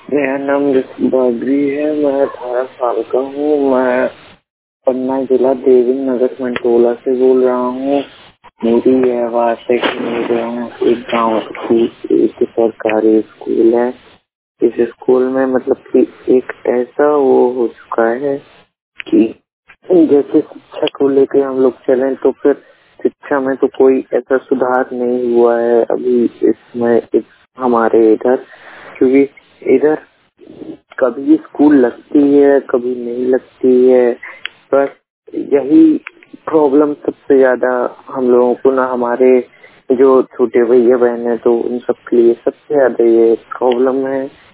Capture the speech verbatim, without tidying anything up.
मेरा नाम ऋषि बागरी है। मैं अठारह साल का हूँ। मैं पन्ना जिला देवी नगर मंटोला से बोल रहा हूँ। मेरी यह बात है कि मेरे यहाँ एक गाँव की एक सरकारी स्कूल है। इस स्कूल में मतलब कि एक ऐसा वो हो चुका है कि जैसे शिक्षा को लेकर हम लोग चलें तो फिर शिक्षा में तो कोई ऐसा सुधार नहीं हुआ है अभी इसमें इस हमारे इधर, क्योंकि इधर कभी स्कूल लगती है कभी नहीं लगती है। बस यही प्रॉब्लम सबसे ज्यादा हम लोगों को ना, हमारे जो छोटे भैया बहन है तो उन सब के लिए सबसे ज्यादा ये प्रॉब्लम है